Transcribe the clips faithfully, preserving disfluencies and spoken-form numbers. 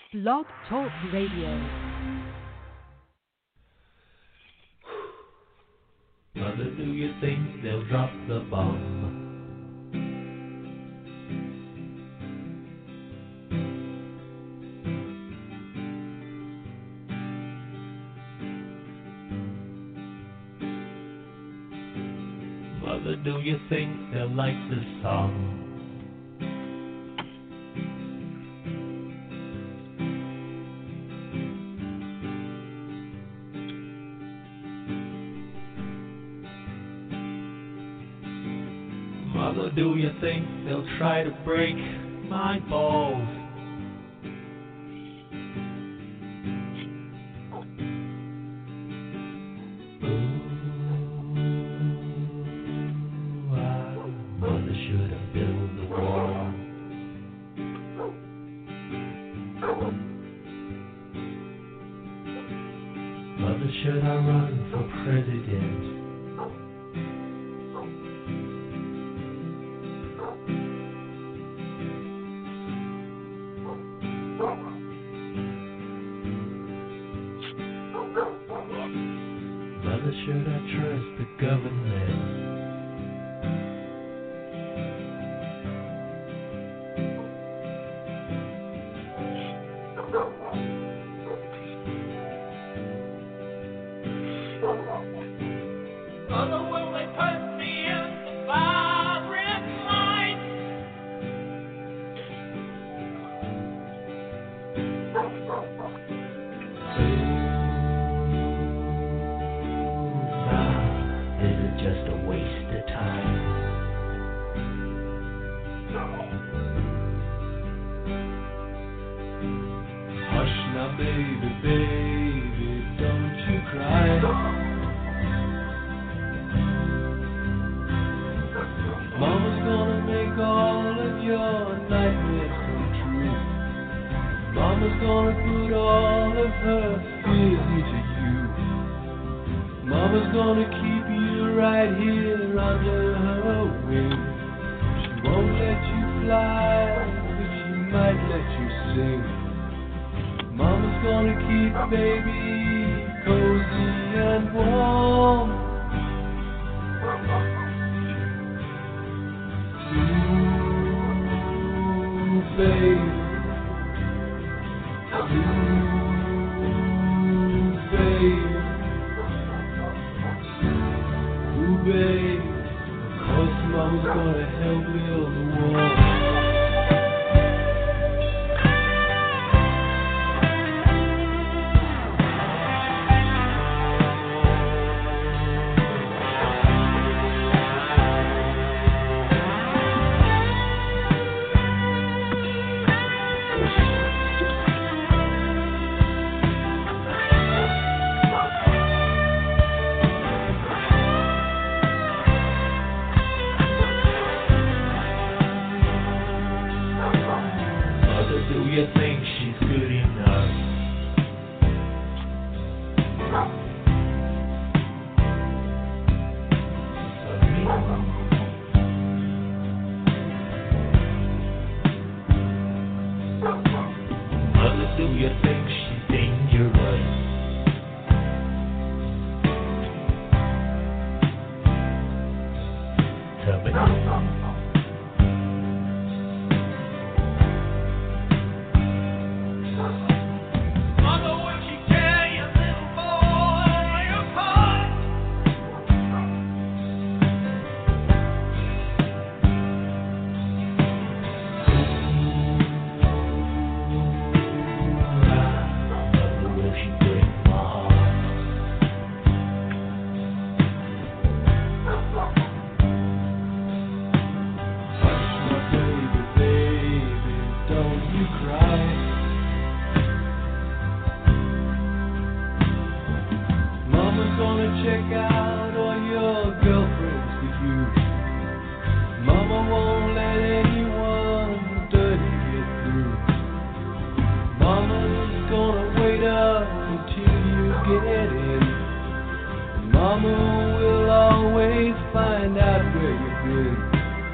Blog Talk Radio. Mother, do you think they'll drop the bomb? Mother, do you think they'll like this song? Mother, do you think they'll try to break my balls? Should I run for president? Mother, should I trust the government?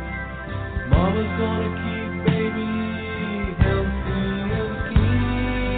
Mama's gonna keep baby healthy and clean.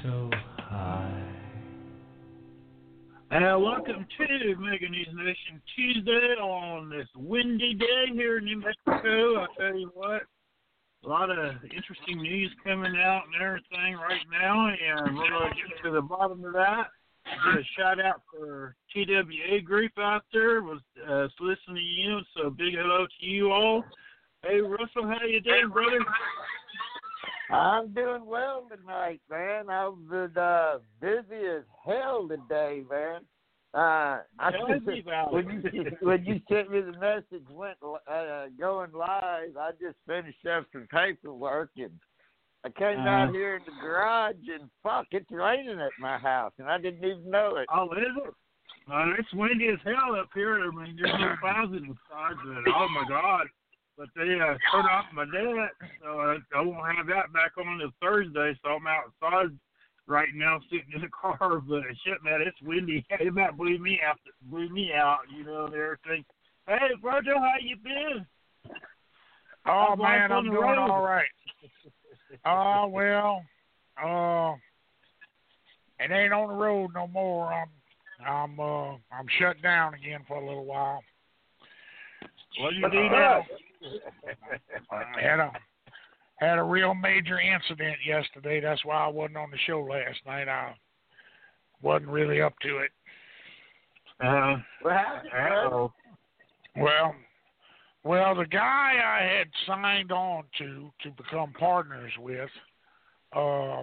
so high. Uh, welcome to Mega News Nation Tuesday on this windy day here in New Mexico. I'll tell you what, a lot of interesting news coming out and everything right now, and we're going to get to the bottom of that. Get a shout out for T W A group out there was uh, listening to you, so big hello to you all. Hey Russell, how you doing, brother? I'm doing well tonight, man. I've been uh, busy as hell today, man. Uh, I, when you when you sent me the message, went uh, going live. I just finished up some paperwork, and I came uh, out here in the garage, and fuck, it's raining at my house, and I didn't even know it. Oh, is it? Uh, it's windy as hell up here. I mean, there's no clouds inside, but oh my God. But they uh, turned off my deck, so I, I won't have that back on until Thursday. So I'm outside right now, sitting in the car. But shit, man, it's windy. It about blew me out, blew me out, you know, and everything. Hey, Virgil, how you been? Oh man, I'm doing road. all right. Oh uh, well, uh, it ain't on the road no more. I'm, I'm, uh, I'm shut down again for a little while. What do you do now? I had a had a real major incident yesterday. That's why I wasn't on the show last night. I wasn't really up to it. Uh, uh-oh. Well, well, the guy I had signed on to to become partners with, uh,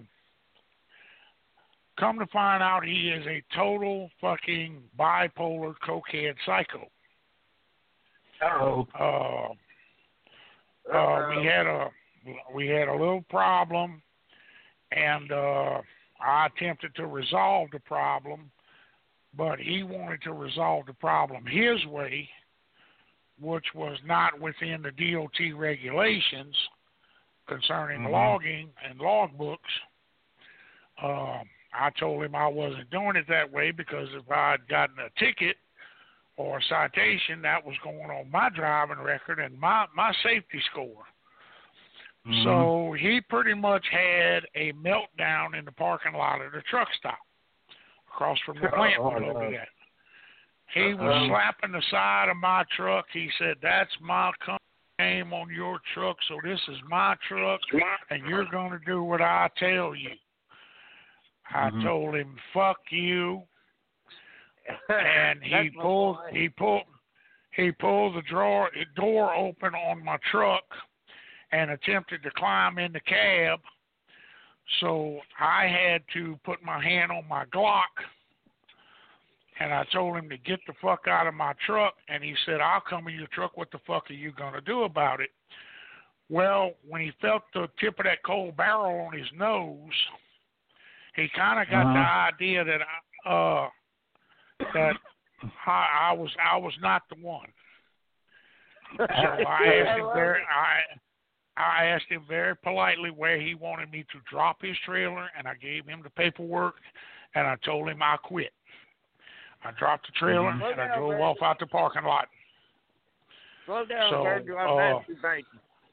come to find out he is a total fucking bipolar cokehead psycho. Uh-oh. Uh, uh, we had a we had a little problem, and uh, I attempted to resolve the problem, but he wanted to resolve the problem his way, which was not within the D O T regulations concerning mm-hmm. logging and logbooks. Uh, I told him I wasn't doing it that way because if I'd gotten a ticket or a citation, that was going on my driving record and my, my safety score. Mm-hmm. So he pretty much had a meltdown in the parking lot of the truck stop across from the plant oh, we located no. at. He was uh-huh. slapping the side of my truck. He said, "That's my company name on your truck, so this is my truck, and you're going to do what I tell you." Mm-hmm. I told him, "Fuck you." And he pulled, he pulled, he pulled the drawer, door open on my truck, and attempted to climb in the cab. So I had to put my hand on my Glock, and I told him to get the fuck out of my truck. And he said, "I'll come in your truck. What the fuck are you gonna do about it?" Well, when he felt the tip of that cold barrel on his nose, he kind of got uh-huh. the idea that I, uh. that I, I was I was not the one. So I asked him very I I asked him very politely where he wanted me to drop his trailer, and I gave him the paperwork, and I told him I quit. I dropped the trailer mm-hmm. and I drove off out the parking lot. Slow down, so, Virgil. I'm uh, masturbating.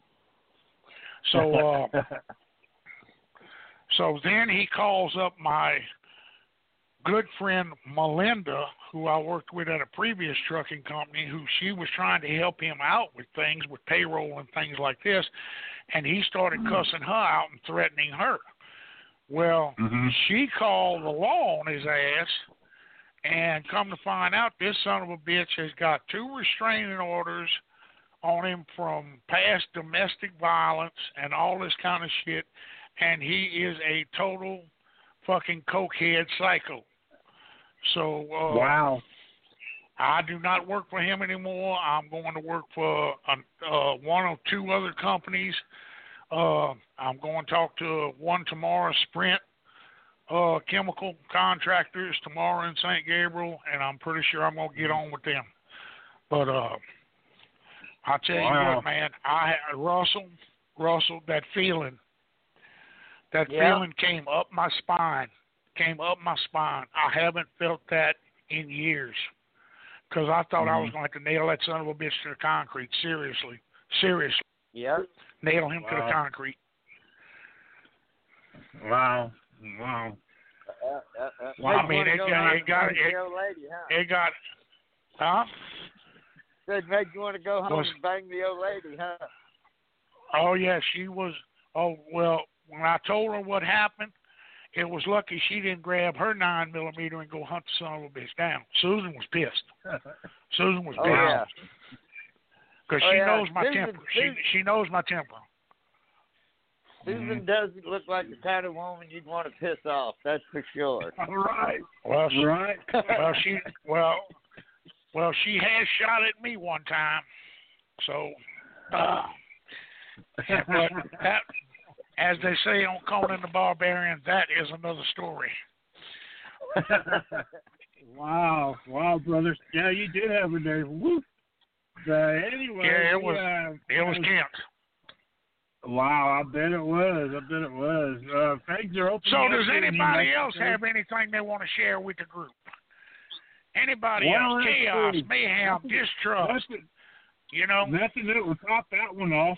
So uh, so then he calls up my good friend Melinda, who I worked with at a previous trucking company, who she was trying to help him out with things, with payroll and things like this, and he started cussing her out and threatening her. Well, mm-hmm. she called the law on his ass, and come to find out, this son of a bitch has got two restraining orders on him from past domestic violence and all this kind of shit, and he is a total fucking cokehead psycho. So uh, wow, I do not work for him anymore. I'm going to work for uh, uh, one or two other companies. Uh, I'm going to talk to one tomorrow, Sprint uh, Chemical Contractors tomorrow in Saint Gabriel, and I'm pretty sure I'm going to get on with them. But uh, I'll tell wow. you what, man, I Russell, Russell, that feeling, that yeah. feeling came up my spine. Came up my spine. I haven't felt that in years because I thought mm-hmm. I was going to have to nail that son of a bitch to the concrete. Seriously. Seriously. Yeah. Nail him wow. to the concrete. Wow. Wow. Uh, uh, uh, Well, I mean, it got, it got, it, lady, huh? it got, huh? Said made you want to go home Was, and bang the old lady, huh? oh yeah, she was. Oh well, when I told her what happened, it was lucky she didn't grab her nine millimeter and go hunt the son of a bitch down. Susan was pissed. Susan was Oh pissed yeah. because Oh, she yeah. knows my Susan, temper. Susan, She she knows my temper. Susan Mhm. doesn't look like the kind of woman you'd want to piss off. That's for sure. All right. Well, she, Right. well she well well she has shot at me one time. So, uh, but that, as they say on Conan the Barbarian, that is another story. Wow. Wow, brothers. Yeah, you did have a day. Woo. Uh, anyway. Yeah, it was uh, it was Kent. Wow, I bet it was. I bet it was. Uh, things are open. So does anybody else have anything they want to share with the group? Anybody Well, else? let's Chaos, see. mayhem, distrust. Nothing, You know, nothing that will top that one off.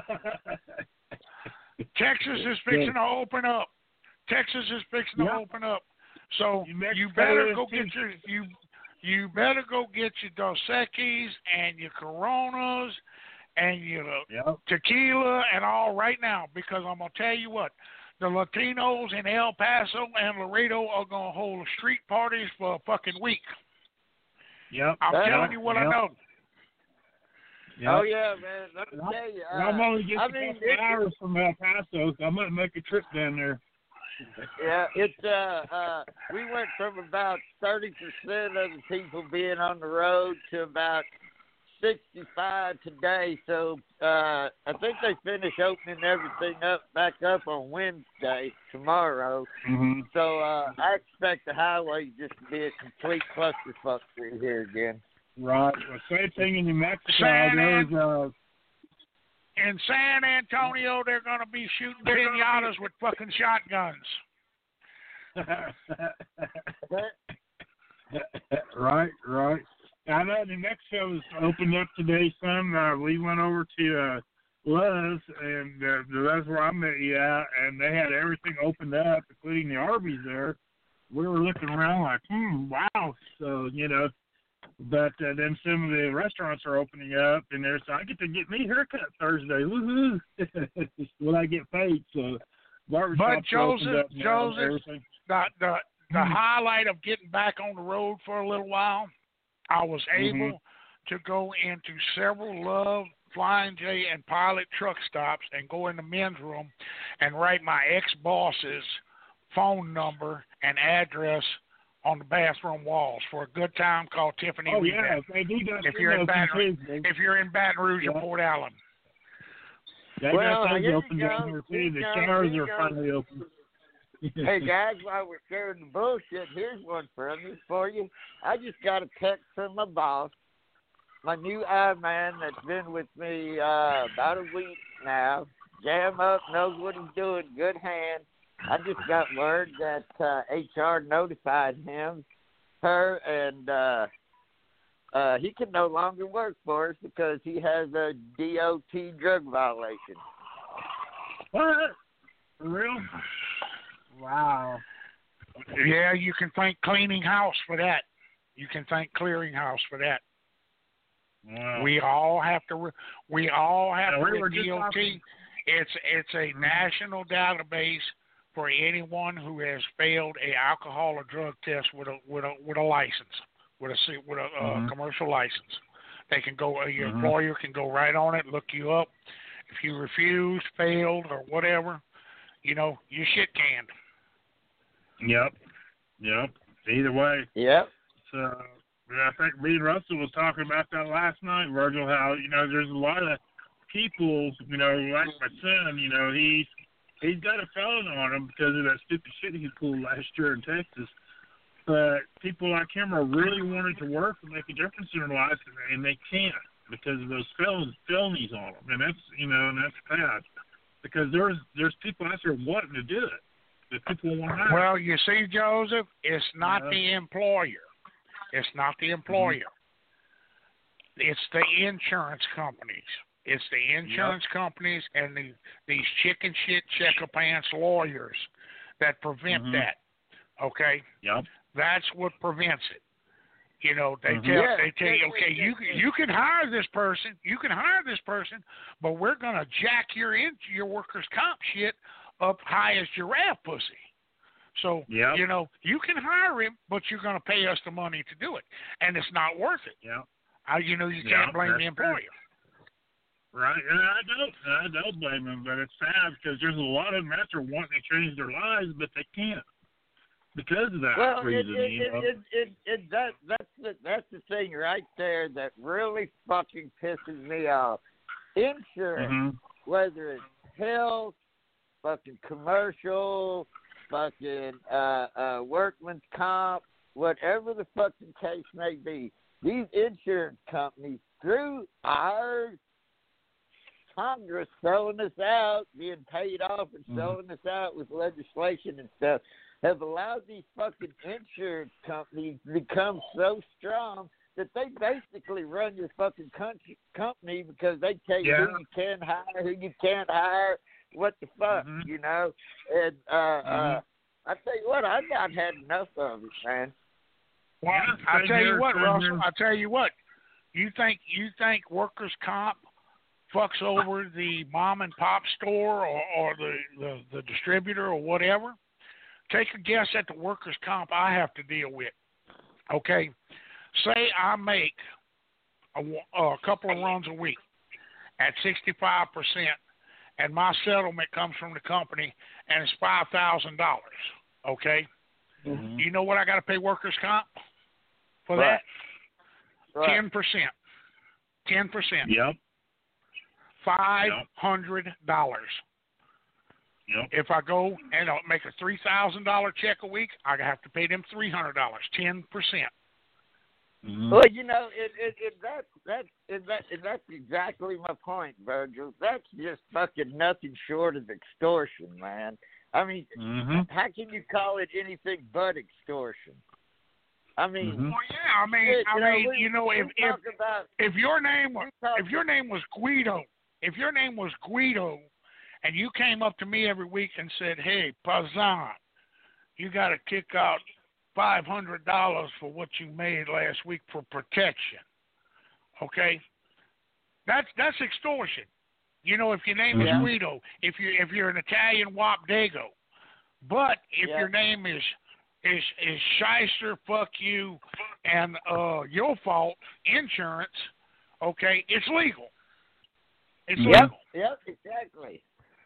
Texas is fixing to open up. Texas is fixing to Yep. open up. So New Mexico you better is go too. get your you you better go get your Dos Equis and your Coronas and your Yep. tequila and all right now, because I'm gonna tell you what, the Latinos in El Paso and Laredo are gonna hold street parties for a fucking week. Yep. I'm Yep. telling you what Yep. I know. Yep. Oh yeah, man. Let me And tell you. I'm, I'm Uh, only just I a mean, couple it- hours from El Paso, so I'm gonna make a trip down there. Yeah, it's uh, uh, we went from about thirty percent of the people being on the road to about sixty-five today. So uh, I think they finish opening everything up back up on Wednesday tomorrow. Mm-hmm. So uh, I expect the highway just to be a complete clusterfuck through here again. Right. Well, same thing in New Mexico. San There's uh, In San Antonio, they're gonna be shooting pinatas with fucking shotguns. right, right. I know New Mexico was opened up today, son. Uh, we went over to uh, Luz, and uh, that's where I met you at, and they had everything opened up, including the Arby's there. We were looking around like, hmm, wow. So, you know, but uh, then some of the restaurants are opening up, and there's I get to get me a haircut Thursday. Woohoo! When I get paid, so barbershops But are opened Joseph, up now and Joseph, everything. the the the Mhm. highlight of getting back on the road for a little while, I was able Mhm. to go into several Love, Flying J, and Pilot truck stops and go in the men's room and write my ex-boss's phone number and address on the bathroom walls for a good time called Tiffany. Oh Weed yeah, Bath. they do that. If you're in Baton Rouge, too. if you're in Baton Rouge Yeah. or Port Allen. They Well, got those here you open go. down here Here too. The you go. showers Here you are go. finally open. Hey guys, while we're sharing the bullshit, here's one for me for you. I just got a text from my boss, my new eye man that's been with me uh, about a week now. Jam up, knows what he's doing, good hand. I just got word that uh, H R notified him, her, and uh, uh, he can no longer work for us because he has a D O T drug violation. What? For real? Wow. Yeah, you can thank Cleaning House for that. You can thank Clearing House for that. Wow. We all have to. Re- we all have Yeah, to. we With were just D O T, talking- it's it's a Mhm. national database for anyone who has failed a alcohol or drug test with a with a with a license, with a C- with a uh, Mhm. commercial license. They can go. Uh, your Mhm. employer can go right on it, look you up. If you refuse, failed, or whatever, you know, you shit canned. Yep. Yep. Either way. Yep. So yeah, I think me and Russell was talking about that last night, Virgil, how, you know, there's a lot of people, you know, like my son, you know, he's he's got a felon on him because of that stupid shit he pulled last year in Texas. But people like him are really wanting to work and make a difference in their lives, and they can't because of those felons, felonies on them. And that's, you know, and that's bad. Because there's there's people out there wanting to do it. The people want to. Well, you see, Joseph, it's not Yeah. the employer. It's not the employer. Mm-hmm. It's the insurance companies. It's the insurance yep. companies and the, these chicken shit checker pants lawyers that prevent mm-hmm. that. Okay. Yep. That's what prevents it. You know, they mm-hmm. tell Yeah. they tell you, okay, you you can hire this person, you can hire this person, but we're gonna jack your in, your workers' comp shit up high as giraffe pussy. So yep. you know, you can hire him, but you're gonna pay us the money to do it, and it's not worth it. Yeah. Uh, you know, you can't yep, blame the employer. True. Right, and I don't, I don't blame them, but it's sad because there's a lot of them out there wanting to change their lives, but they can't. Because of that well, reason, it, it, you know. it, it, it, it, that, that's the that's the thing right there that really fucking pisses me off. Insurance, mm-hmm. whether it's health, fucking commercial, fucking uh, uh, workman's comp, whatever the fucking case may be, these insurance companies, through our Congress selling us out, being paid off and mm-hmm. selling us out with legislation and stuff, have allowed these fucking insurance companies to become so strong that they basically run your fucking country, company because they tell you yeah. who you can hire, who you can't hire, what the fuck, mm-hmm. you know? And uh, mm-hmm. uh, I tell you what, I've not had enough of it, man. Well, yeah, I tell here, you what, Russell. here. I tell you what. You think you think workers' comp fucks over the mom and pop store or, or the, the the distributor or whatever? Take a guess at the workers' comp I have to deal with. Okay, say I make a, a couple of runs a week at sixty-five percent, and my settlement comes from the company, and it's five thousand dollars. Okay, mm-hmm. you know what I got to pay workers' comp for Right. that? Ten percent. Ten percent. Yep. Five hundred dollars. Yep. If I go and I'll make a three thousand dollar check a week, I have to pay them three hundred dollars. Ten percent. Mm-hmm. Well, you know, it, it, it, that, that, it, that, it, that's exactly my point, Virgil. That's just fucking nothing short of extortion, man. I mean, mm-hmm. how can you call it anything but extortion? I mean, mm-hmm. Well, yeah, I mean, shit, I you know, mean, we, you know, if we if talk about, if your name was talk, if your name was Guido, if your name was Guido, and you came up to me every week and said, "Hey, Pazan, you got to kick out five hundred dollars for what you made last week for protection," okay? That's that's extortion. You know, if your name yeah. is Guido, if you if you're an Italian Wap Dago, but if yeah. your name is is is Shyster, fuck you, and uh, your fault insurance, okay, it's legal. It's Yep, legal. yep, exactly.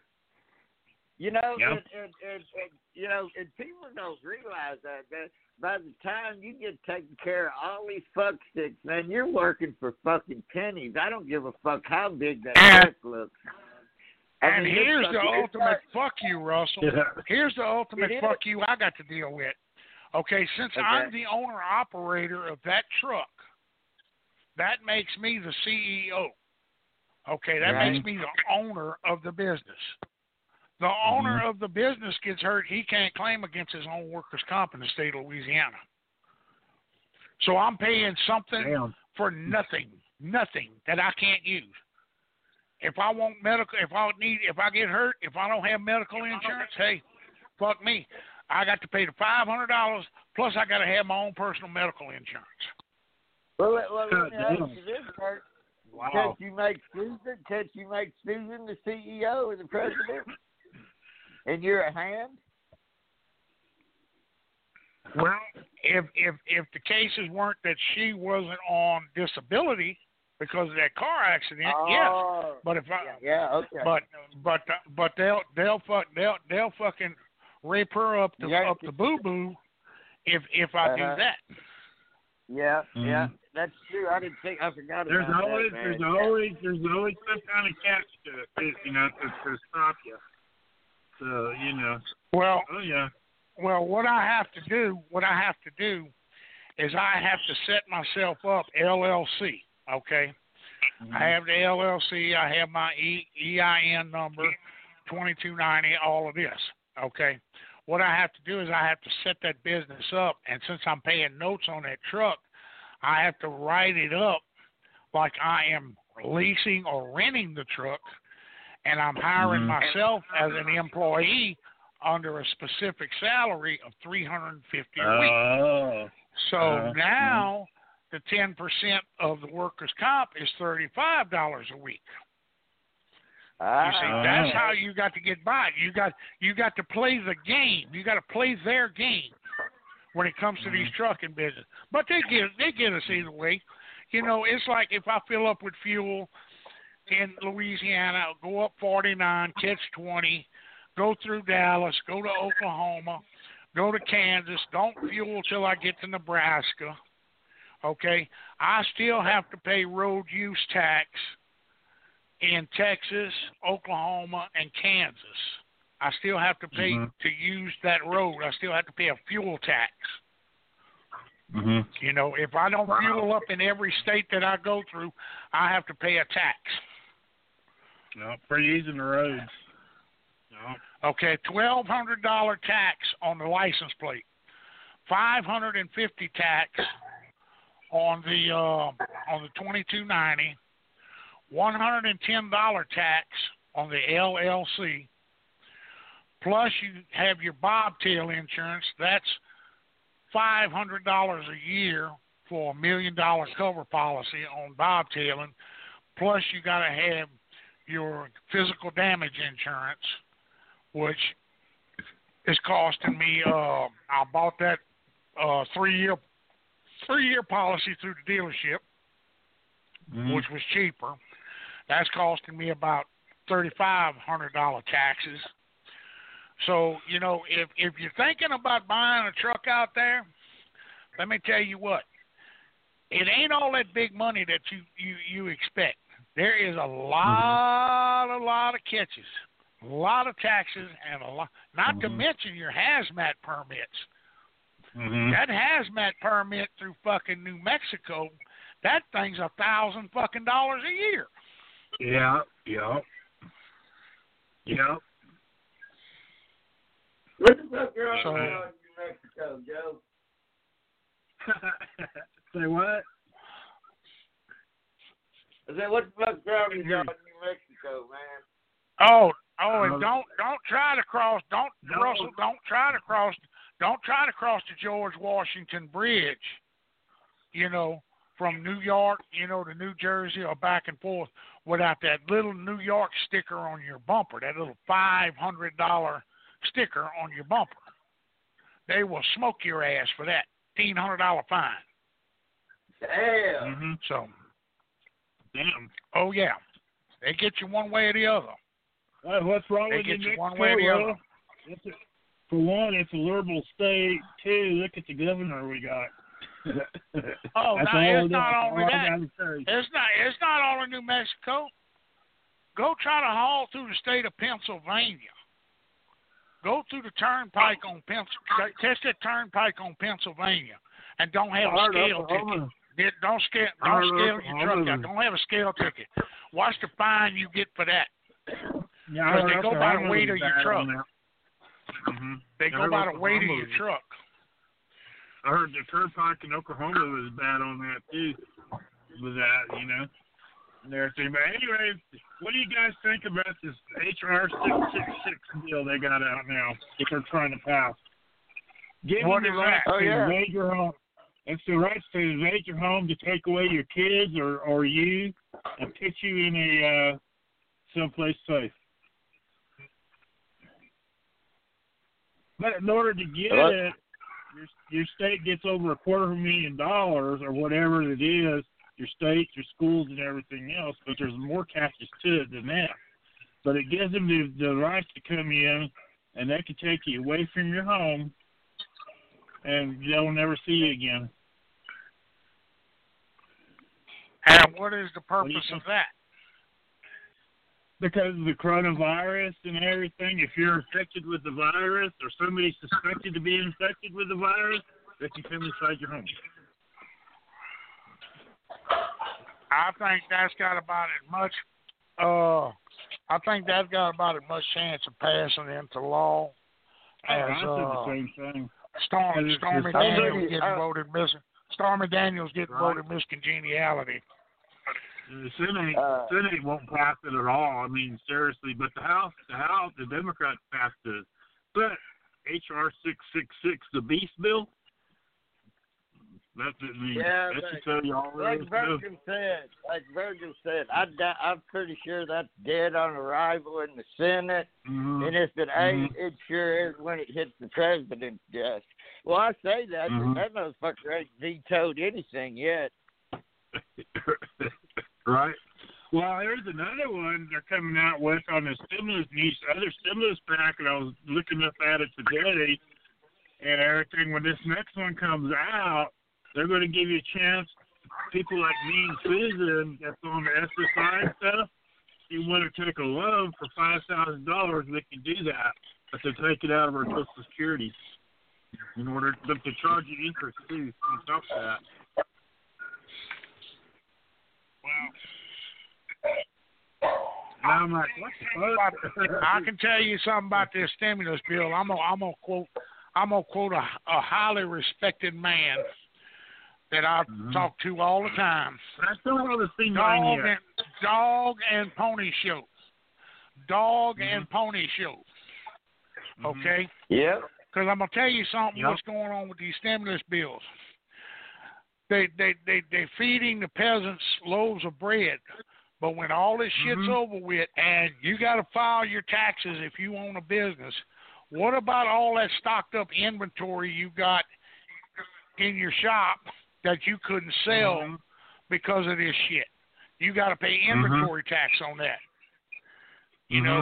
You know, Yep. and, and, and, and you know, and people don't realize that, that by the time you get taken care of all these fuck sticks, man, you're working for fucking pennies. I don't give a fuck how big that And- check looks. I And mean, here's it's the fucking- ultimate fuck you, Russell. Yeah. Here's the ultimate It is. fuck you I got to deal with. Okay, since Okay. I'm the owner operator of that truck, that makes me the C E O. Okay, that Right. makes me the owner of the business. The owner of the business gets hurt, he can't claim against his own workers' comp in the state of Louisiana. So I'm paying something Damn. for nothing, nothing that I can't use. If I want medical, if I need, if I get hurt, if I don't have medical insurance, hey, fuck me. I got to pay the five hundred dollars, plus I got to have my own personal medical insurance. Well, let, well, let me God ask damn. you this, Kurt. Wow. Can't you make Susan? Can't you make Susan the C E O or the president? And you're a hand? Well, if if if the cases weren't that she wasn't on disability because of that car accident, yes. Oh, But if I, yeah, yeah, okay. but but but they'll they'll fuck they'll they'll fucking rape her up the Yeah. up the boo boo if if I Uh-huh. do that. yeah, Mhm. yeah, that's true. I didn't think I forgot There's about always, that, man. there's Yeah. always, there's always some kind of catch to it, you know, to, to stop you. So, you know, Well, oh yeah. well, what I have to do, what I have to do, is I have to set myself up L L C. Okay, Mhm. I have the L L C. I have my e, EIN number, twenty-two ninety, all of this. Okay, what I have to do is I have to set that business up, and since I'm paying notes on that truck, I have to write it up like I am leasing or renting the truck, and I'm hiring Mhm. myself as an employee under a specific salary of three hundred fifty dollars a week. Oh. So uh, now the ten percent of the workers' comp is thirty-five dollars a week. Ah. You see, that's how you got to get by. You got you got to play the game. You got to play their game when it comes to these trucking business. But they get they get us either way. You know, it's like if I fill up with fuel in Louisiana, I'll go up forty-nine, catch twenty, go through Dallas, go to Oklahoma, go to Kansas, don't fuel till I get to Nebraska. Okay, I still have to pay road use tax in Texas, Oklahoma, and Kansas. I still have to pay mm-hmm. to use that road. I still have to pay a fuel tax. Mm-hmm. You know, if I don't wow. fuel up in every state that I go through, I have to pay a tax. No, for using the roads. No. Okay, twelve hundred dollars tax on the license plate, five hundred fifty dollars tax on the uh, on the twenty-two ninety, one hundred ten dollars tax on the L L C, plus you have your bobtail insurance. That's five hundred dollars a year for a million dollar cover policy on bobtailing, plus you got to have your physical damage insurance, which is costing me, uh, I bought that uh, three-year three-year policy through the dealership, mm-hmm. which was cheaper. That's costing me about thirty-five hundred dollars taxes. So, you know, if, if you're thinking about buying a truck out there, let me tell you what, it ain't all that big money that you, you, you expect. There is a lot, mm-hmm. a lot of catches, a lot of taxes, and a lot, not mm-hmm. to mention your hazmat permits. Mm-hmm. That hazmat permit through fucking New Mexico, that thing's a thousand fucking dollars a year. Yeah, yeah, yeah. What the fuck are you so, in New Mexico, Joe? Say what? I said, what the fuck's wrong with y'all in New Mexico, man? Oh, oh, and don't don't try to cross. Don't no. Russell. Don't try to cross. Don't try to cross the George Washington Bridge. You know, from New York, you know, to New Jersey or back and forth without that little New York sticker on your bumper. That little five hundred dollar sticker on your bumper. They will smoke your ass for that. Fifteen hundred dollar fine. Damn. Mm-hmm. So. Damn. Oh yeah, they get you one way or the other. Well, what's wrong they with get you you one way or the other. It's a, for one, it's a liberal state. Two, look at the governor we got. Oh, That's no, it's that, not only that. It's not. It's not all in New Mexico. Go try to haul through the state of Pennsylvania. Go through the turnpike on Pennsylvania. Test that turnpike on Pennsylvania, and don't have a scale ticket. It, don't scale, don't scale your truck out. Don't have a scale ticket. Watch the fine you get for that. Yeah, because they go by the weight of your truck. Mm-hmm. They go by the weight of your truck. I heard the turnpike in Oklahoma was bad on that too. With that, you know, and everything. But anyway, what do you guys think about this H R six sixty-six deal they got out now that they're trying to pass? Give what them is the right that? to Oh, yeah. invade your home. It's the right to invade your home, to take away your kids or, or you, and put you in a uh, someplace safe. But in order to get What? it, your your state gets over a quarter of a million dollars or whatever it is. Your state, your schools, and everything else. But there's more catches to it than that. But it gives them the the right to come in, and they can take you away from your home, and they'll never see you again. And what is the purpose of that? Because of the coronavirus and everything, if you're infected with the virus or somebody suspected to be infected with the virus, they can come inside your home. I think that's got about as much. Uh, I think that's got about as much chance of passing into law Oh, as I said uh, the same thing. Storm, It's- Stormy it's- Daniels maybe, getting uh, voted missing. Stormy Daniels getting Right. voted miscongeniality. The Senate, Uh, Senate won't pass it at all. I mean, seriously. But the House, the House, the Democrats passed the But H R six six six, the Beast Bill, that's the, yeah, that but, should tell you all like there Virgil said, like Virgil said, I da- I'm pretty sure that's dead on arrival in the Senate, mm-hmm. and if it ain't, mm-hmm. it sure is when it hits the president's desk. Well, I say that, mm-hmm. but that motherfucker ain't vetoed anything yet. Right. Well, there's another one they're coming out with on the stimulus news, other stimulus pack, and I was looking up at it today, and everything. When this next one comes out, they're going to give you a chance, people like me and Susan, that's on the S S I and stuff, you want to take a loan for five thousand dollars, they can do that, but they take it out of our Social Security in order to, to charge you interest, too, on top of that. Wow. Now I'm like, what the fuck? I can tell you something about this stimulus bill. I'm gonna, I'm gonna quote, I'm gonna quote a, a highly respected man that I mm-hmm. talk to all the time. I still haven't seen dog mine yet. and dog and pony show, dog mm-hmm. and pony show. Okay. Yep. Because I'm gonna tell you something. Yep. What's going on with these stimulus bills? They they they they feeding the peasants loaves of bread, but when all this shit's mm-hmm. over with, and you got to file your taxes if you own a business, what about all that stocked up inventory you got in your shop that you couldn't sell mm-hmm. because of this shit? You got to pay inventory mm-hmm. tax on that. You mm-hmm. know,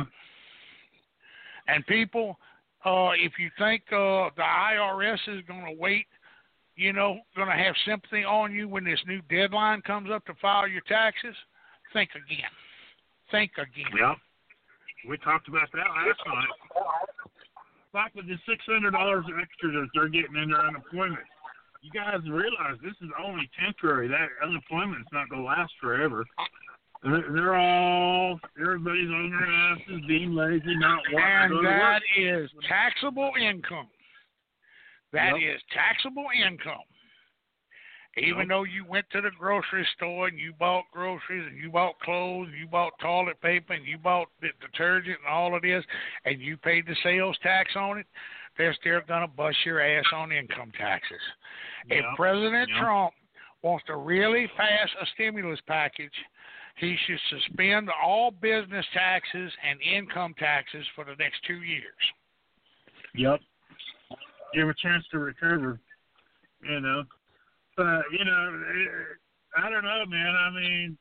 and people, uh, if you think uh, the I R S is going to wait, you know, going to have sympathy on you when this new deadline comes up to file your taxes, think again. Think again. Yeah. We talked about that last night. Like with the six hundred dollars extra that they're getting in their unemployment. You guys realize this is only temporary. That unemployment's not going to last forever. They're all, everybody's on their asses, being lazy, not wanting to go to work. And that is taxable income. That yep. is taxable income. Even yep. though you went to the grocery store and you bought groceries and you bought clothes and you bought toilet paper and you bought the detergent and all of this and you paid the sales tax on it, they're still going to bust your ass on income taxes. Yep. If President yep. Trump wants to really pass a stimulus package, he should suspend all business taxes and income taxes for the next two years. Yep. Give a chance to recover, you know. But, you know, I don't know, man. I mean,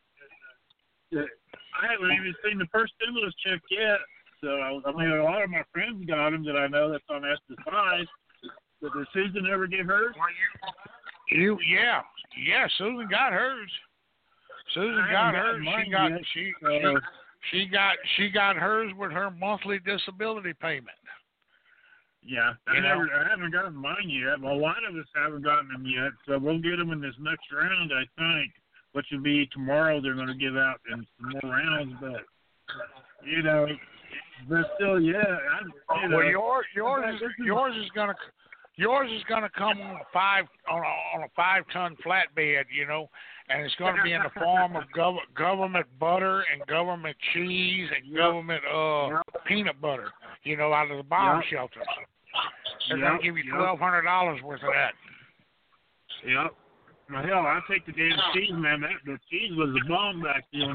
I haven't even seen the first stimulus check yet. So, I mean, a lot of my friends got them that I know that's on S S I. But did Susan ever get hers? You, yeah. Yeah, Susan got hers. Susan got hers. She got, she, uh, she, she got she got hers with her monthly disability payment. Yeah, I never, I haven't gotten mine yet. Well, a lot of us haven't gotten them yet, so we'll get them in this next round, I think, which will be tomorrow. They're going to give out in some more rounds, but you know, but still, yeah. I, you know, well, yours, yours, is, yours is going to. Yours is going to come on a five on a, on a five ton flatbed, you know, and it's going to be in the form of gov- government butter and government cheese and yep. government uh yep. peanut butter, you know, out of the bomb yep. shelters. They're yep. going to give you twelve hundred dollars worth of that. Yep. Well, hell, I take the damn cheese, man. That the cheese was a bomb back then.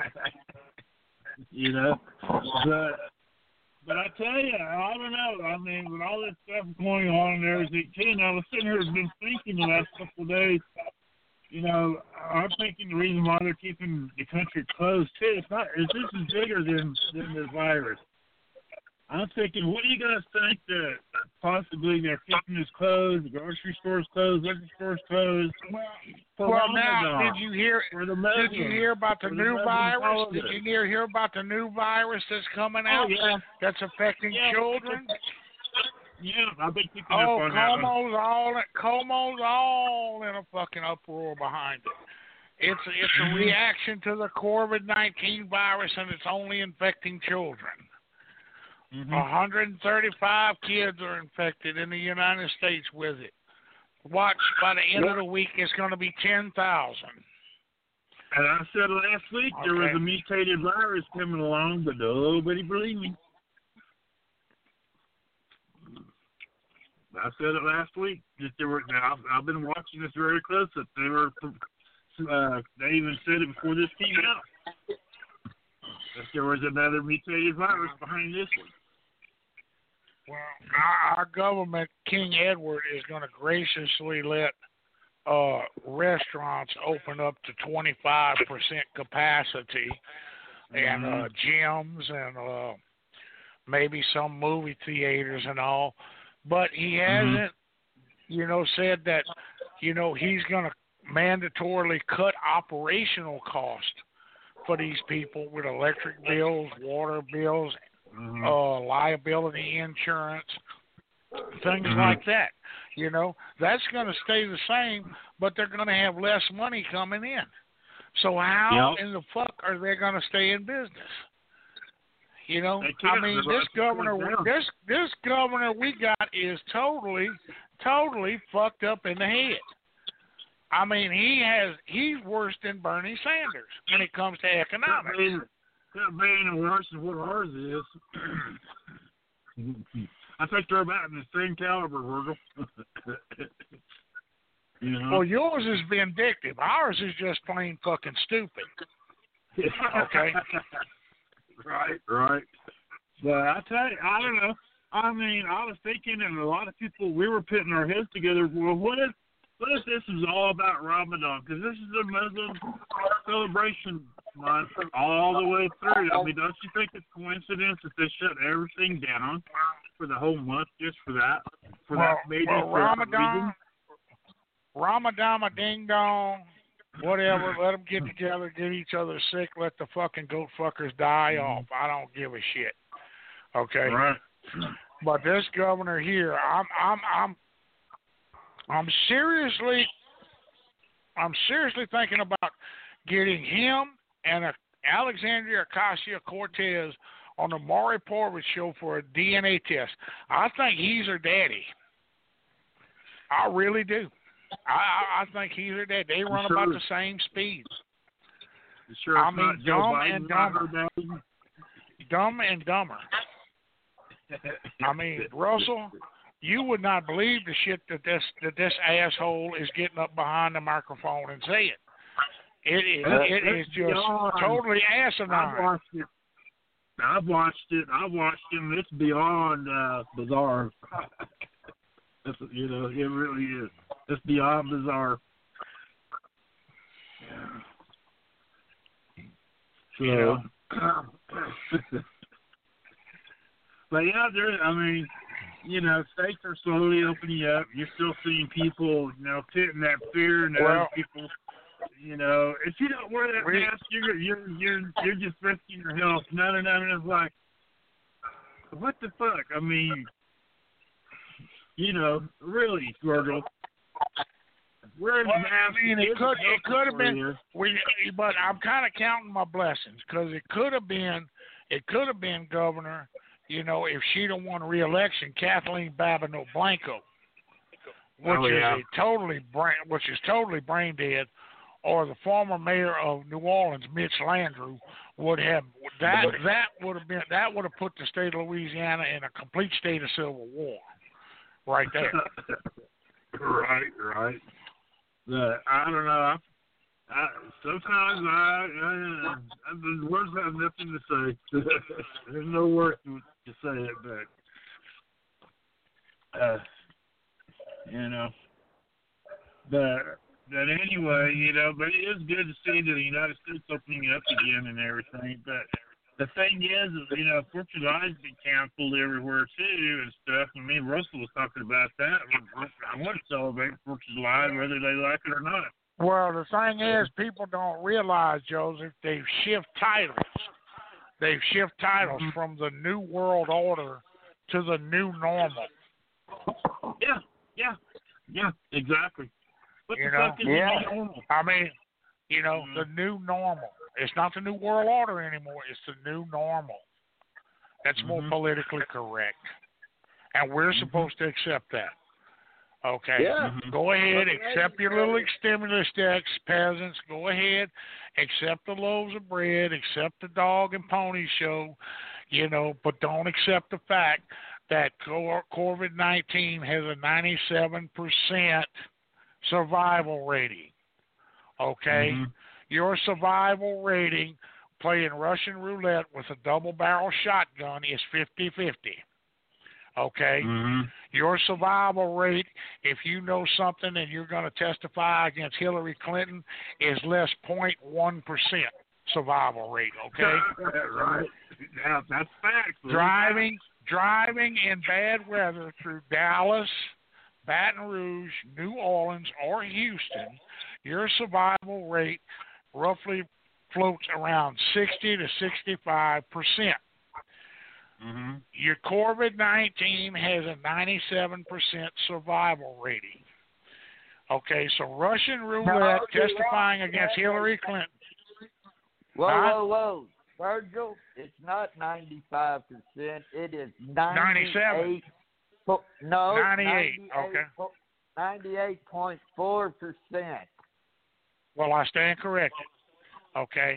You know, but. But I tell you, I don't know. I mean, with all this stuff going on and everything, too, and I was sitting here and been thinking the last couple of days, you know, I'm thinking the reason why they're keeping the country closed, too, it's not, is this is bigger than, than the virus. I'm thinking, what do you guys think that possibly they're keeping this closed, the grocery store's closed, liquor store's closed? Well, well now, did you hear? Did you hear about the new virus? Did you hear hear about the new virus that's coming out? Oh, yeah. That's affecting yeah. children. Yeah, I've been keeping oh, up on Como's all Como's all in a fucking uproar behind it. It's it's a reaction to the COVID nineteen virus, and it's only infecting children. Mm-hmm. one hundred thirty-five kids are infected in the United States with it. Watch, by the end of the week, it's going to be ten thousand. And I said last week okay. there was a mutated virus coming along, but nobody believed me. I said it last week. That there were. Now, I've, I've been watching this very close. That they were. Uh, they even said it before this came out. That there was another mutated virus behind this one. Well, our, our government, King Edward, is going to graciously let uh, restaurants open up to twenty-five percent capacity, and uh, gyms and uh, maybe some movie theaters and all. But he hasn't, mm-hmm. you know, said that, you know, he's going to mandatorily cut operational costs for these people with electric bills, water bills, mm-hmm. uh, liability insurance, things mm-hmm. like that. You know, that's going to stay the same, but they're going to have less money coming in. So how yep. in the fuck are they going to stay in business? You know, I mean, this governor, this this governor we got is totally, totally fucked up in the head. I mean, he has he's worse than Bernie Sanders when it comes to economics. That being worse than what ours is. I think they're about in the same caliber, Virgil. You know? Well, yours is vindictive. Ours is just plain fucking stupid. Okay. Right, right. But I tell you, I don't know. I mean, I was thinking, and a lot of people, we were putting our heads together. Well, what if, what if this is all about Ramadan? Because this is a Muslim celebration month all the way through. I mean, don't you think it's coincidence that they shut everything down for the whole month just for that? For well, that maybe well, for Ramadan, Ramadan, ding dong. Whatever, let them get together, get each other sick, let the fucking goat fuckers die off. I don't give a shit. Okay? Right. But this governor here, I'm I'm I'm I'm seriously I'm seriously thinking about getting him and a Alexandria Ocasio-Cortez on the Maury Povich show for a D N A test. I think he's her daddy. I really do. I, I think he's her dad. They run sure. about the same speed. Sure I mean, dumb Biden, and dumber. Dumb and dumber. I mean, Russell, you would not believe the shit that this that this asshole is getting up behind the microphone and saying. It is uh, it is just beyond, totally asinine. I've watched it. I've watched it. I've watched him. It's beyond uh, bizarre. It's, you know, it really is. It's beyond bizarre. So, yeah. But yeah, there. I mean, you know, states are slowly opening up. You're still seeing people, you know, putting that fear in well, other people. You know, if you don't wear that we, mask, you're you're you're you're just risking your health. No, no, no, no. It's like, what the fuck? I mean. You know, really, Virgil. We're well, I mean, it could it could have been we, but I'm kind of counting my blessings because it could have been it could have been Governor. You know, if she'd have won re-election, Kathleen Babineau Blanco, which oh, yeah. is a totally brain, which is totally brain dead, or the former mayor of New Orleans, Mitch Landrieu, would have that that would have been that would have put the state of Louisiana in a complete state of civil war. Right there. right, right. The, I don't know. I, I, sometimes I, I, I, the words have nothing to say. There's no words to, to say it back. Uh, you know. But, but anyway, you know, but it is good to see the United States opening up again and everything. But the thing is, is you know, Fourth of July's been canceled everywhere too and stuff. I mean, Russell was talking about that. I want to celebrate Fourth of July, whether they like it or not. Well, the thing is, people don't realize, Joseph, they've shift titles. They've shift titles mm-hmm. from the New World Order to the New Normal. Yeah, yeah, yeah, exactly. What you the know, fuck is yeah. the new normal? I mean, you know, mm-hmm. the New Normal. It's not the New World Order anymore. It's the New Normal. That's mm-hmm. more politically correct. And we're mm-hmm. supposed to accept that. Okay? Yeah. Mm-hmm. Go ahead, accept your little stimulus checks, peasants. Go ahead, accept the loaves of bread, accept the dog and pony show, you know, but don't accept the fact that COVID nineteen has a ninety-seven percent survival rating. Okay? Mm-hmm. Your survival rating playing Russian roulette with a double-barrel shotgun is fifty-fifty. Okay? Mm-hmm. Your survival rate, if you know something and you're going to testify against Hillary Clinton, is less zero point one percent survival rate. Okay? Right. Yeah, that's facts. Driving, driving in bad weather through Dallas, Baton Rouge, New Orleans, or Houston, your survival rate roughly floats around sixty to sixty-five percent. Mm-hmm. Your COVID nineteen has a ninety-seven percent survival rating. Okay, so Russian roulette testifying against Hillary Clinton. Whoa, Huh? whoa, whoa. Virgil, it's not ninety-five percent. It is ninety-eight. ninety-seven. Po- no, ninety-eight, okay. ninety-eight point four percent. Well, I stand corrected. Okay.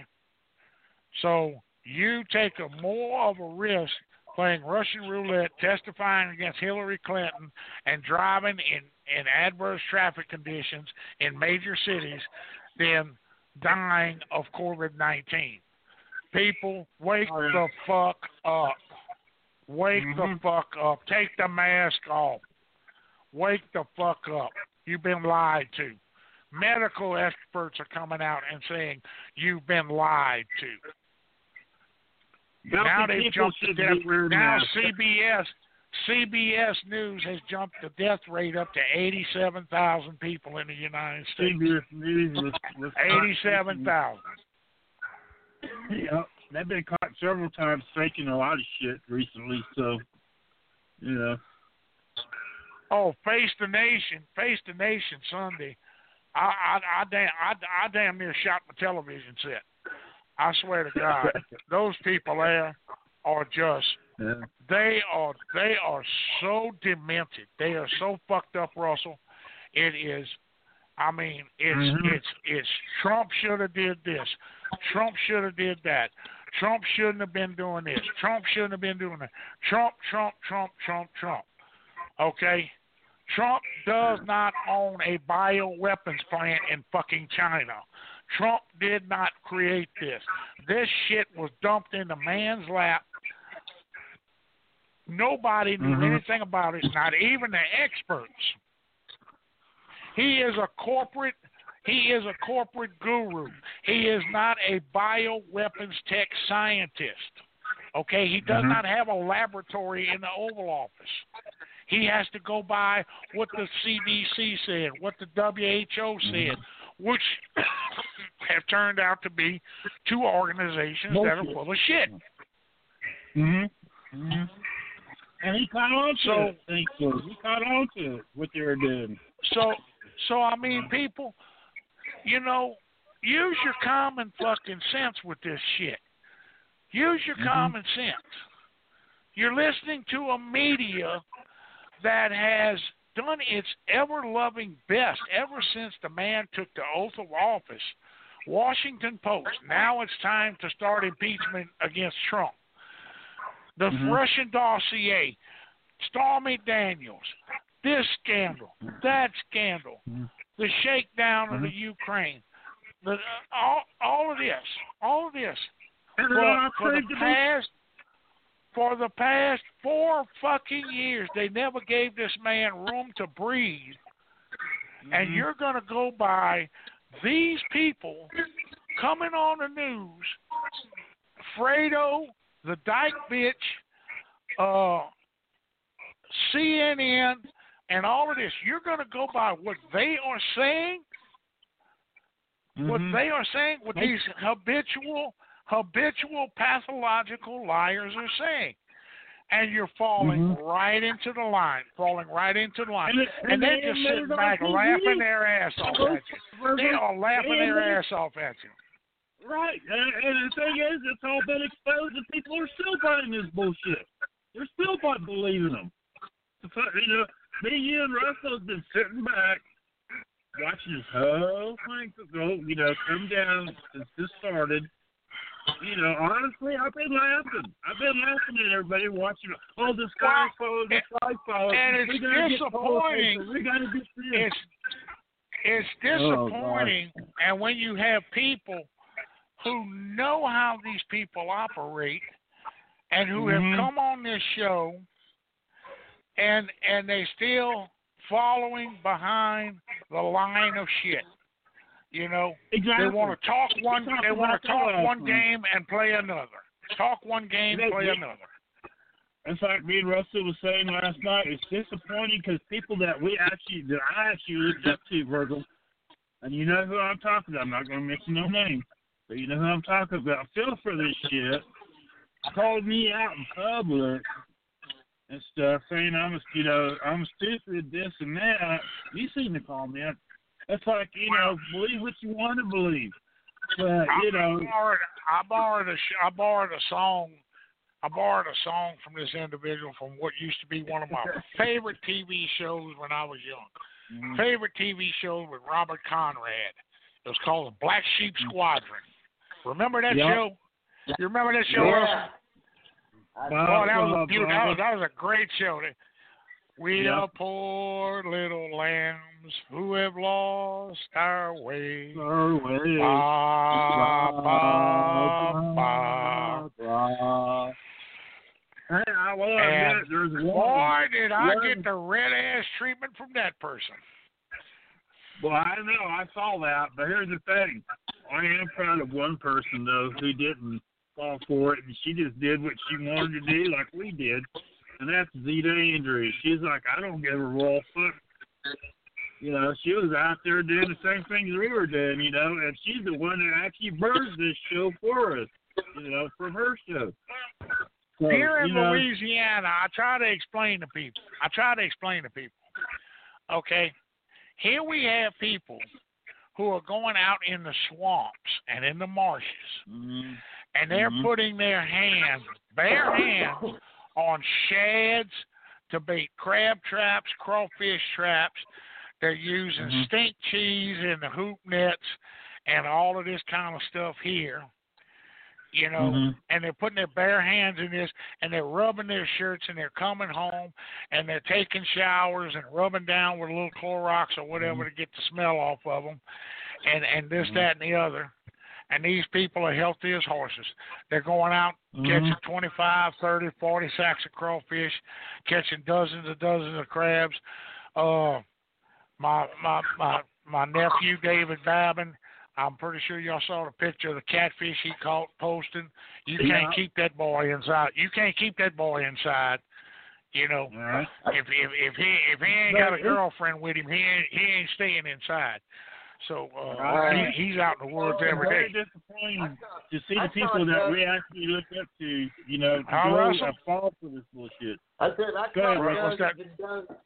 So you take a more of a risk playing Russian roulette, testifying against Hillary Clinton, and driving in, in adverse traffic conditions in major cities than dying of COVID nineteen. People, wake oh, yeah. the fuck up. Wake mm-hmm. the fuck up. Take the mask off. Wake the fuck up. You've been lied to. Medical experts are coming out and saying you've been lied to. Healthy Now they've jumped the death. Now Now C B S C B S News has jumped the death rate up to eighty-seven thousand people in the United States. C B S News was, was eighty-seven thousand. Yeah, they've been caught several times faking a lot of shit recently. So, you know. Oh, Face the Nation, Face the Nation Sunday. I I I damn I, I damn near shot my television set. I swear to God, those people there are just yeah. they are they are so demented. They are so fucked up, Russell. It is. I mean, it's mm-hmm. it's it's Trump should have did this. Trump should have did that. Trump shouldn't have been doing this. Trump shouldn't have been doing that. Trump, Trump, Trump, Trump, Trump. Okay? Trump does not own a bioweapons plant in fucking China. Trump did not create this. This shit was dumped into man's lap. Nobody knew mm-hmm. anything about it, not even the experts. He is a corporate he is a corporate guru. He is not a bioweapons tech scientist. Okay, he does mm-hmm. not have a laboratory in the Oval Office. He has to go by what the C D C said, what the W H O said, mm-hmm. which have turned out to be two organizations Bullshit. that are full of shit. Mhm. Mhm. And he caught on to so, it. Thank you. He caught on to it, what they were doing. So, so I mean, people, you know, use your common fucking sense with this shit. Use your mm-hmm. common sense. You're listening to a media that has done its ever-loving best ever since the man took the oath of office. Washington Post, now it's time to start impeachment against Trump. The mm-hmm. Russian dossier, Stormy Daniels, this scandal, that scandal, mm-hmm. the shakedown mm-hmm. of the Ukraine, the, uh, all, all of this, all of this. And For, for the past, for the past four fucking years, they never gave this man room to breathe. Mm-hmm. And you're going to go by these people coming on the news, Fredo, the Dyke bitch, uh, C N N, and all of this. You're going to go by what they are saying, mm-hmm. what they are saying, what these habitual, habitual, pathological liars are saying. And you're falling mm-hmm. right into the line, falling right into the line. And, it, and, and they're just sitting back laughing their ass off at you. They are laughing their ass off at you. Right. And, and the thing is, it's all been exposed and people are still buying this bullshit. They're still not believing them. You know, me, you, and Russell have been sitting back, watching this whole thing go, you know, come down since this started. You know, honestly, I've been laughing. I've been laughing at everybody watching. Oh, the sky falls, the sky falls. And it's we gotta disappointing. Get we gotta get it's it's disappointing. Oh, and when you have people who know how these people operate and who mm-hmm. have come on this show and and they still following behind the line of shit. You know, exactly. they want to talk one. Talk they want to talk one one. game and play another. Talk one game, they, play they, another. In fact, me and Russell was saying last night, it's disappointing because people that we actually, that I actually looked up to, Virgil, and you know who I'm talking about. I'm not going to mention no name, but you know who I'm talking about. Feel for this shit. Called me out in public and stuff, saying I'm, a, you know, I'm stupid, this and that. You seen the comment. It's like, you know, believe what you want to believe. But, you know. I borrowed, I borrowed, a, I borrowed a song. I borrowed a song from this individual from what used to be one of my favorite T V shows when I was young. Mm-hmm. Favorite T V show with Robert Conrad. It was called The Black Sheep Squadron. Remember that yep. show? You remember that show? Yeah. Oh, that was a beautiful. That was, that was a great show. We yep. are poor little lambs who have lost our way. Our way. Ba, ba, ba, ba. Hey, I will and admit, there's one. Boy, did I one, get the red ass treatment from that person. Well, I know, I saw that, but here's the thing. I am proud of one person, though, who didn't fall for it, and she just did what she wanted to do like we did. And that's Zeta Andrews. She's like, I don't give a roll fuck. You know, she was out there doing the same things we were doing, you know, and she's the one that actually birthed this show for us, you know, from her show. So, Here in you know, Louisiana, I try to explain to people. I try to explain to people. Okay, here we have people who are going out in the swamps and in the marshes, mm-hmm. and they're mm-hmm. putting their hands, bare hands, on shads to bait crab traps, crawfish traps. They're using mm-hmm. stink cheese and the hoop nets and all of this kind of stuff here, you know, mm-hmm. and they're putting their bare hands in this, and they're rubbing their shirts, and they're coming home, and they're taking showers and rubbing down with a little Clorox or whatever mm-hmm. to get the smell off of them, and, and this, mm-hmm. that, and the other. And these people are healthy as horses. They're going out mm-hmm. catching twenty-five, thirty, forty sacks of crawfish, catching dozens and dozens of crabs. Uh, my my my my nephew David Babin, I'm pretty sure y'all saw the picture of the catfish he caught posting. You yeah. can't keep that boy inside. You can't keep that boy inside. You know, right. if if if he if he ain't got a girlfriend with him, he ain't he ain't staying inside. So uh, right. he, he's out in the woods oh, every day. Very disappointing to see the people that we actually look up to, you know, to All go right. and fall for this bullshit. I said I Go caught ahead, what's dozens that? and dozens.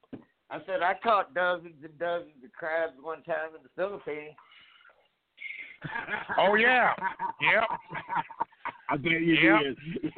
I said I caught dozens and dozens of crabs one time in the Philippines. Oh yeah, yep. I bet you Yep. did.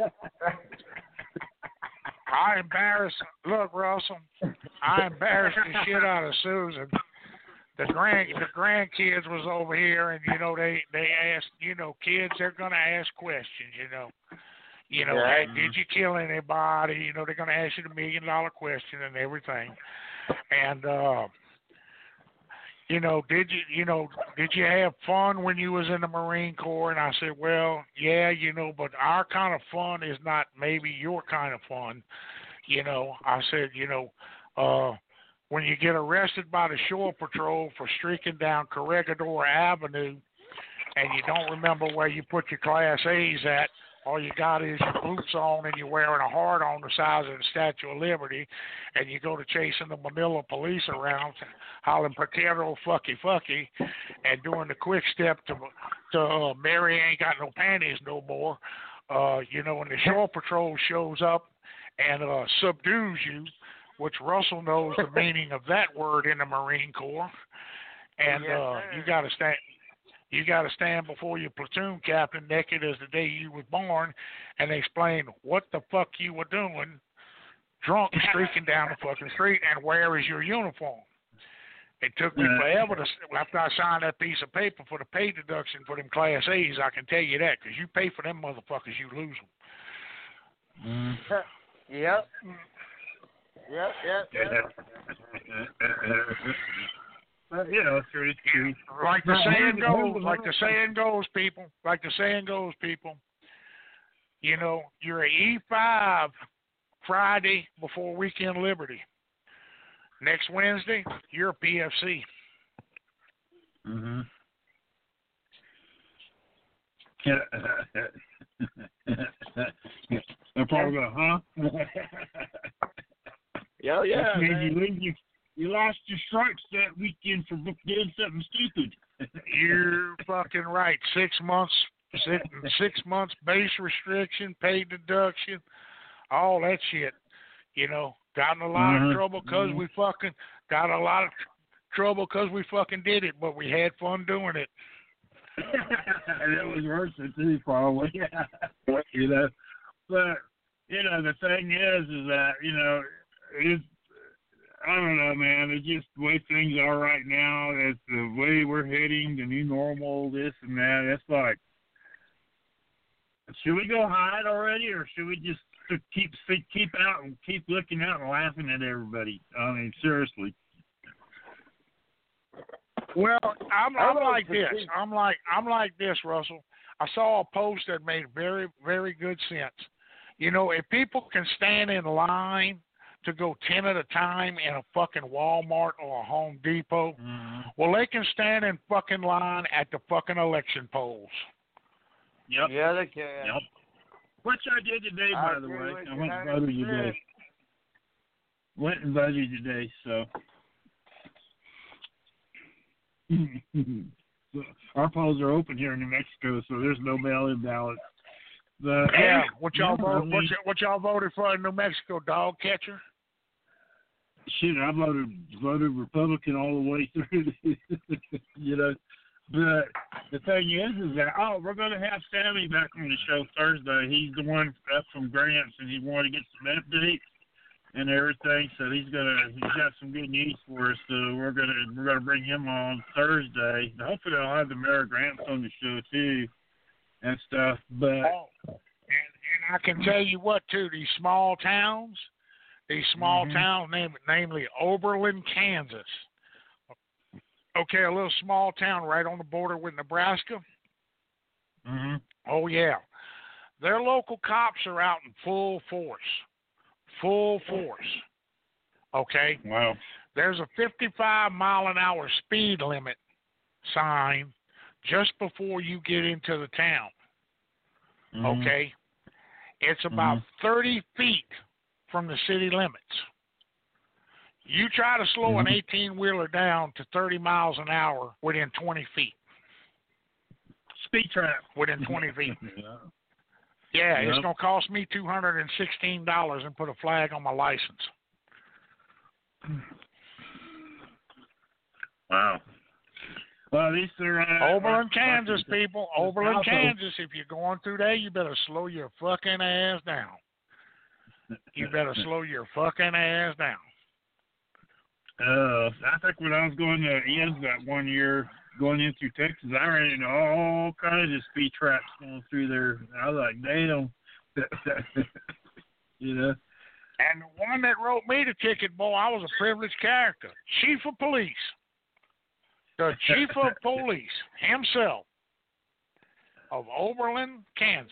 I embarrassed. Look, Russell, I embarrassed the shit out of Susan. The grand the grandkids was over here, and you know they they asked, you know, kids they're gonna ask questions, you know, you know, Yeah. hey, did you kill anybody? You know, they're gonna ask you the million dollar question and everything, and uh, you know, did you you know did you have fun when you was in the Marine Corps? And I said, well, yeah, you know, but our kind of fun is not maybe your kind of fun, you know. I said, you know, uh. when you get arrested by the Shore Patrol for streaking down Corregidor Avenue and you don't remember where you put your Class A's at, all you got is your boots on and you're wearing a heart on the size of the Statue of Liberty, and you go to chasing the Manila police around, hollering Patero fucky fucky, and doing the quick step to, to uh, Mary ain't got no panties no more. Uh, you know, when the Shore Patrol shows up and uh, subdues you, which Russell knows the meaning of that word in the Marine Corps, and Yes, uh, you got to stand. You got to stand before your platoon captain naked as the day you was born, and explain what the fuck you were doing, drunk, streaking down the fucking street, and where is your uniform? It took me forever to, after I signed that piece of paper for the pay deduction for them Class A's, I can tell you that, because you pay for them motherfuckers, you lose them. Mm. Yep. Yep, yep, yep. Uh, you know, true, true. Like the saying goes, like the saying goes, people, like the saying goes, people, you know, you're a E five Friday before Weekend Liberty. Next Wednesday, you're a P F C. Mm-hmm. Yeah. They're probably going, huh? Yeah, yeah. That means you, you, you lost your stripes that weekend for doing something stupid. You're fucking right. Six months, six, six months base restriction, pay deduction, all that shit. You know, got in a lot mm-hmm. of trouble because we fucking got a lot of tr- trouble because we fucking did it, but we had fun doing it. And it was worth it too, probably. You know, but you know the thing is, is that you know, it's I don't know, man. It's just the way things are right now. It's the way we're heading, the new normal, this and that. It's like, should we go hide already, or should we just keep keep out and keep looking out and laughing at everybody? I mean, seriously. Well, I'm, I'm like this. I'm like I'm like this, Russell. I saw a post that made very, very good sense. You know, if people can stand in line to go ten at a time in a fucking Walmart or a Home Depot, mm-hmm. well, they can stand in fucking line at the fucking election polls. Yep. Yeah, they can. Yep. Which I did today, by I the way. I you went and voted today. Went and voted today, so. So our polls are open here in New Mexico, so there's no mail-in ballots. The, yeah, what y'all yeah, voted? I mean, what, y- what y'all voted for in New Mexico? Dog catcher? Shit, I voted voted Republican all the way through. You know, but the thing is, is that oh, we're going to have Sammy back on the show Thursday. He's the one up from Grants, and he wanted to get some updates and everything. So he's gonna he's got some good news for us. So we're gonna we're gonna bring him on Thursday. Hopefully, I'll have the Mayor Grants on the show too and stuff. But oh, and, and I can tell you what too. These small towns, these small mm-hmm. towns, name, namely Oberlin, Kansas. Okay, a little small town right on the border with Nebraska. Mm-hmm. Oh yeah, their local cops are out in full force. Full force. Okay? Wow. There's a fifty-five mile an hour speed limit sign just before you get into the town. Mm-hmm. Okay? It's about mm-hmm. thirty feet from the city limits. You try to slow mm-hmm. an eighteen-wheeler down to thirty miles an hour within twenty feet. Speed trap. Within twenty feet. Yeah. Yeah, yep. It's going to cost me two hundred sixteen dollars and put a flag on my license. Wow. Well, at least they're... Uh, Oberlin, Kansas, people. Oberlin, also, Kansas. If you're going through there, you better slow your fucking ass down. You better slow your fucking ass down. Uh, I think when I was going to Is that one year... going in through Texas, I ran into all kinds of speed traps going through there. I was like, damn. You know? And the one that wrote me the ticket, boy, I was a privileged character. Chief of Police. The Chief of Police himself of Oberlin, Kansas.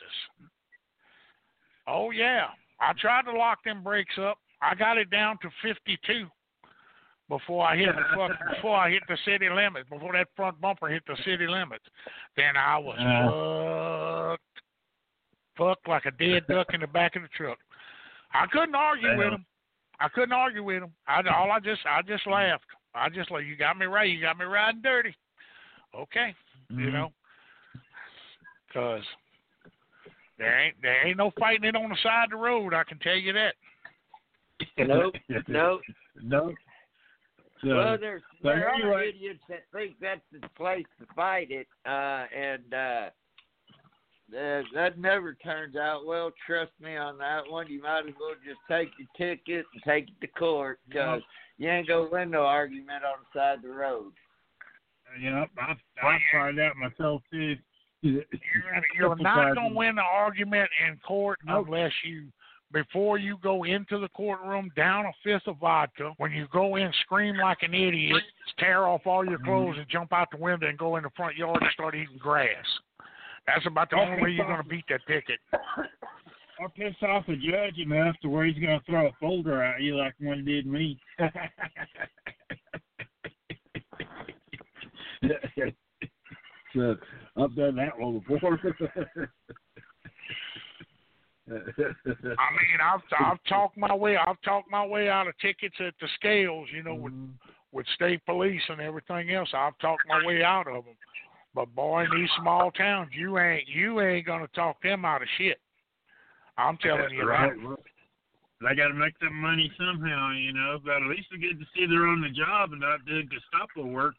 Oh, yeah. I tried to lock them brakes up. I got it down to fifty-two. Before I hit the fuck, before I hit the city limits, before that front bumper hit the city limits, then I was uh, fucked, fucked like a dead duck in the back of the truck. I couldn't argue Damn. with him. I couldn't argue with him. I all I just I just laughed. I just like, you got me right. You got me riding dirty. Okay, mm-hmm. You know, because there ain't there ain't no fighting it on the side of the road. I can tell you that. Nope. Nope. Nope. So, well, there's there anyway. are idiots that think that's the place to fight it, uh, and uh, uh, that never turns out well. Trust me on that one. You might as well just take your ticket and take it to court, because you ain't gonna win no argument on the side of the road. Yep, I I tried that myself too. You're, you're not gonna win the argument in court nope. unless you. Before you go into the courtroom, down a fifth of vodka. When you go in, scream like an idiot, tear off all your clothes, and jump out the window and go in the front yard and start eating grass. That's about the only way you're going to beat that ticket. Or piss off a judge enough to where he's going to throw a folder at you like one did me. So, I've done that one before. I mean, I've I've talked my way I've talked my way out of tickets at the scales, you know, with mm-hmm. with state police and everything else. I've talked my way out of them. But boy, in these small towns, you ain't you ain't gonna talk them out of shit. I'm telling That's you right. that. Well, they got to make them money somehow, you know. But at least they get to see they're on the job and not do Gestapo work.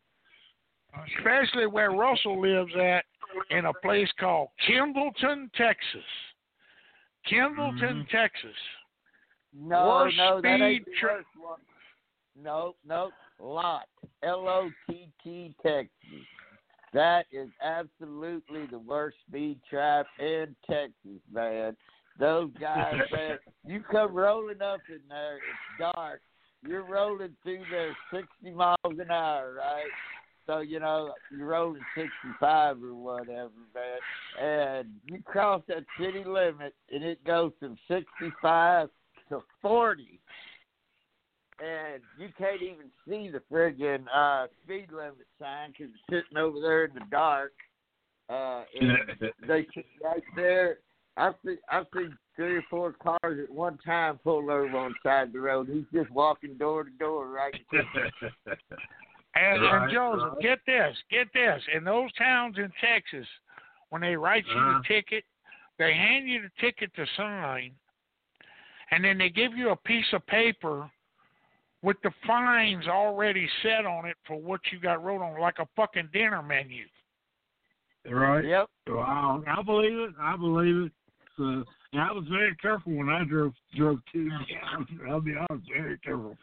Especially where Russell lives at, in a place called Kimballton, Texas. Kimballton, mm-hmm. Texas. No, worst no, that ain't speed the tra- worst one. No, no, Lott, L O T T, Texas. That is absolutely the worst speed trap in Texas, man. Those guys, man, you come rolling up in there, it's dark. You're rolling through there sixty miles an hour, right? So, you know, you're rolling sixty-five or whatever, man, and you cross that city limit, and it goes from sixty-five to forty, and you can't even see the friggin' uh, speed limit sign because it's sitting over there in the dark. Uh, and they right there. I've seen, I've seen three or four cars at one time pull over on the side of the road. He's just walking door to door right there. And, right, and Joseph, right. get this, get this. In those towns in Texas, when they write you uh-huh. the ticket, they hand you the ticket to sign, and then they give you a piece of paper with the fines already set on it for what you got wrote on, like a fucking dinner menu. Right. Yep. Wow. I believe it. I believe it. So, and I was very careful when I drove drove to town. I'll be honest, very careful.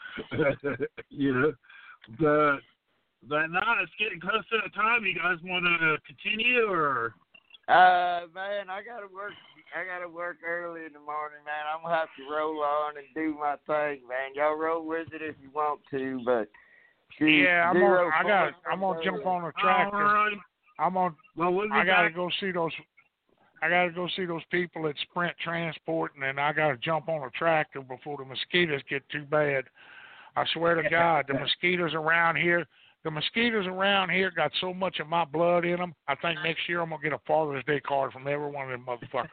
You know, but. But now it's getting close to the time. You guys want to continue, or? Uh, man, I gotta work. I gotta work early in the morning, man. I'm gonna have to roll on and do my thing, man. Y'all roll with it if you want to, but yeah, I'm on. I got. I'm gonna jump on a tractor. Right. I'm on. Well, we'll I gotta back. go see those. I gotta go see those people at Sprint Transport, and then I gotta jump on a tractor before the mosquitoes get too bad. I swear to God, the mosquitoes around here. The mosquitoes around here got so much of my blood in them, I think next year I'm going to get a Father's Day card from every one of them motherfuckers.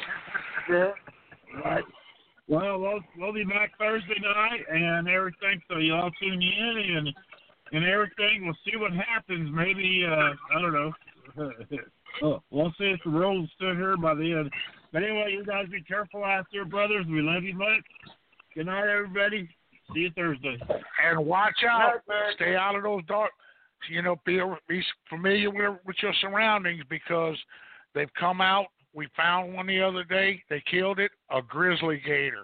Yeah. Right. Well, well, we'll be back Thursday night and everything, so y'all tune in and and everything. We'll see what happens. Maybe, uh, I don't know. Oh, we'll see if the roll's still here by the end. But anyway, you guys be careful out there, brothers. We love you much. Good night, everybody. See you Thursday. And watch out. Stay out of those dark. You know, be, be familiar with, with your surroundings because they've come out. We found one the other day. They killed it. A grizzly gator.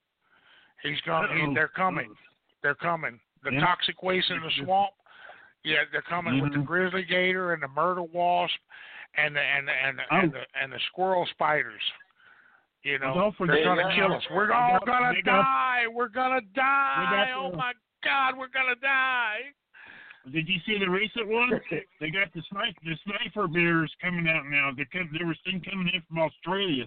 He's gonna. He, they're coming. They're coming. The yeah. toxic waste in the swamp. Yeah, they're coming mm-hmm. with the grizzly gator and the murder wasp and the and the, and the, oh. and, the, and the squirrel spiders. You know, well, they're going to kill us. We're all going to die. We're going to die. Oh, my God, we're going to die. Did you see the recent one? They got the sniper, the sniper bears coming out now. They, come, they were seen coming in from Australia.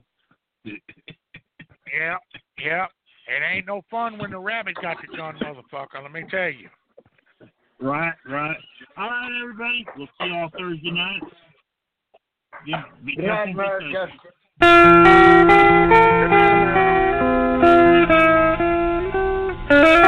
Yeah, yeah. It ain't no fun when the rabbit got the gun, motherfucker, let me tell you. Right, right. All right, everybody. We'll see you all Thursday night. Yeah, be careful. Yeah, Good night.